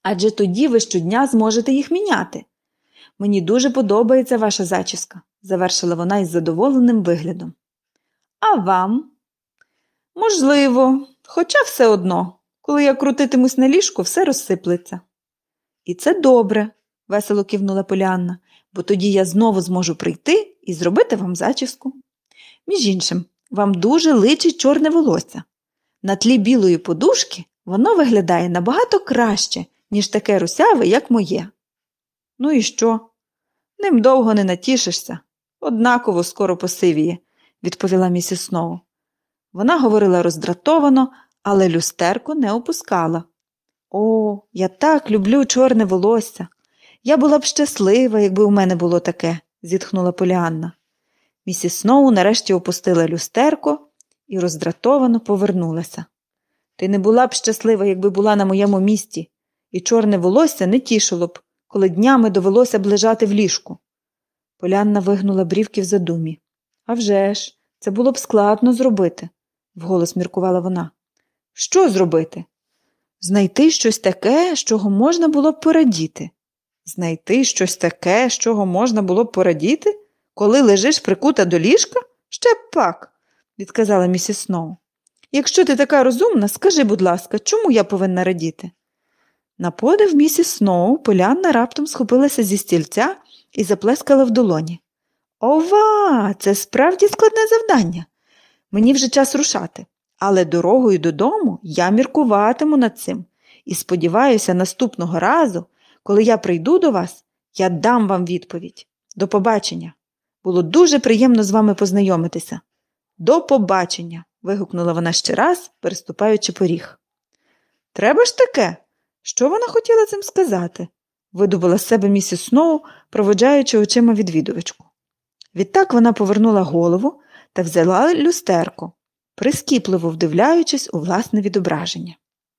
Адже тоді ви щодня зможете їх міняти. Мені дуже подобається ваша зачіска, завершила вона із задоволеним виглядом. А вам? Можливо, хоча все одно, коли я крутитимусь на ліжку, все розсиплеться. І це добре, весело кивнула Поліанна, бо тоді я знову зможу прийти і зробити вам зачіску. Між іншим, вам дуже личить чорне волосся. На тлі білої подушки воно виглядає набагато краще, ніж таке русяве, як моє. Ну і що? Ним довго не натішишся. Однаково скоро посивіє, відповіла місіс Сноу. Вона говорила роздратовано, але люстерко не опускала. О, я так люблю чорне волосся. Я була б щаслива, якби у мене було таке, зітхнула Поліанна. Місіс Сноу нарешті опустила люстерко і роздратовано повернулася. Ти не була б щаслива, якби була на моєму місці, і чорне волосся не тішило б, коли днями довелося б лежати в ліжку. Поліанна вигнула брівки в задумі. А вже ж, це було б складно зробити, вголос міркувала вона. Що зробити? Знайти щось таке, з чого можна було б порадіти. Знайти щось таке, з чого можна було б порадіти? Коли лежиш прикута до ліжка? Ще б пак, відказала місіс Сноу. Якщо ти така розумна, скажи, будь ласка, чому я повинна радіти? На подив місіс Сноу Поліанна раптом схопилася зі стільця і заплескала в долоні. Ова, це справді складне завдання. Мені вже час рушати, але дорогою додому я міркуватиму над цим і сподіваюся, наступного разу, коли я прийду до вас, я дам вам відповідь. До побачення. Було дуже приємно з вами познайомитися. До побачення, вигукнула вона ще раз, переступаючи поріг. Треба ж таке? Що вона хотіла цим сказати? Видобула з себе місіс Сноу, проводжаючи очима відвідувачку. Відтак вона повернула голову та взяла люстерко, прискіпливо вдивляючись у власне відображення.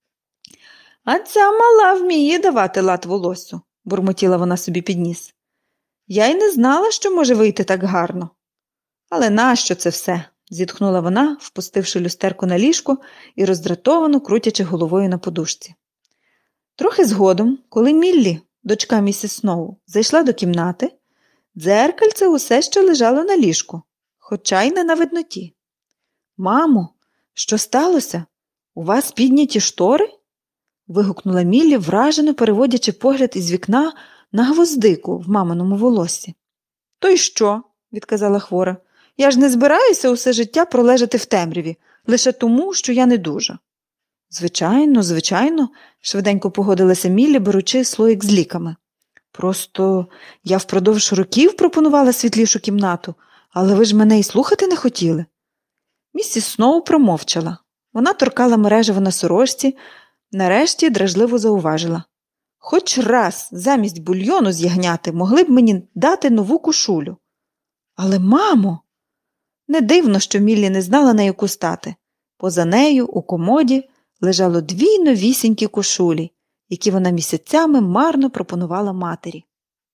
А ця мала вміє давати лад волоссю, бурмотіла вона собі під ніс. Я й не знала, що може вийти так гарно. Але нащо це все? Зітхнула вона, впустивши люстерко на ліжко і роздратовано крутячи головою на подушці. Трохи згодом, коли Міллі, дочка місіс Сноу, зайшла до кімнати, дзеркальце усе ще лежало на ліжку, хоча й не на видноті. Мамо, що сталося? У вас підняті штори? Вигукнула Міллі, вражено переводячи погляд із вікна на гвоздику в маминому волоссі. То й що? Відказала хвора. Я ж не збираюся усе життя пролежати в темряві, лише тому, що я не дуже. Звичайно, швиденько погодилася Міллі, беручи слоїк з ліками. Просто я впродовж років пропонувала світлішу кімнату, але ви ж мене й слухати не хотіли. Місіс Сноу промовчала. Вона торкала мережево на сорочці, нарешті дражливо зауважила. Хоч раз замість бульйону з ягняти могли б мені дати нову кошулю. Але, мамо! Не дивно, що Міллі не знала, на яку стати. Поза нею, у комоді, лежало 2 новісінькі кошулі, які вона місяцями марно пропонувала матері.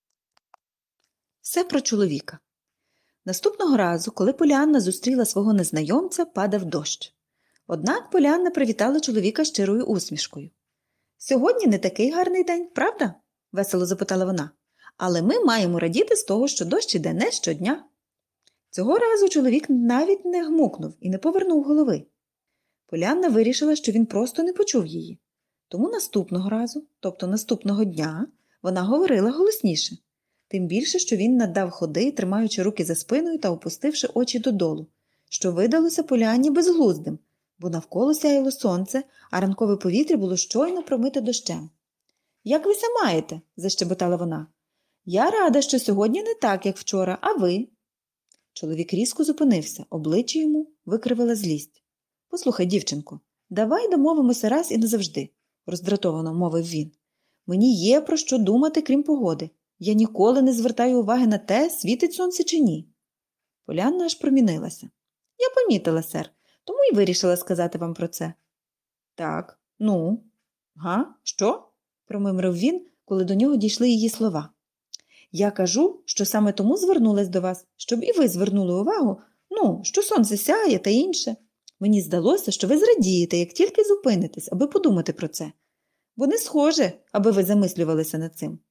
Все про чоловіка. Наступного разу, коли Поліанна зустріла свого незнайомця, падав дощ. Однак Поліанна привітала чоловіка щирою усмішкою. «Сьогодні не такий гарний день, правда?» – весело запитала вона. «Але ми маємо радіти з того, що дощ іде не щодня». Цього разу чоловік навіть не гмукнув і не повернув голови. Поліанна вирішила, що він просто не почув її. Тому наступного разу, тобто наступного дня, вона говорила голосніше. Тим більше, що він наддав ходи, тримаючи руки за спиною та опустивши очі додолу, що видалося Поліанні безглуздим, бо навколо сяяло сонце, а ранкове повітря було щойно промите дощем. «Як ви ся маєте?» – защебетала вона. «Я рада, що сьогодні не так, як вчора, а ви?» Чоловік різко зупинився, обличчя йому викривила злість. «Послухай, дівчинко, давай домовимося раз і назавжди», – роздратовано мовив він. «Мені є про що думати, крім погоди. Я ніколи не звертаю уваги на те, світить сонце чи ні». Поліанна аж промінилася. «Я помітила, сер, тому й вирішила сказати вам про це». «Так, ну, га, що?» – промимрив він, коли до нього дійшли її слова. «Я кажу, що саме тому звернулась до вас, щоб і ви звернули увагу, що сонце сяє та інше. Мені здалося, що ви зрадієте, як тільки зупинитесь, аби подумати про це. Вони схожі, аби ви замислювалися над цим.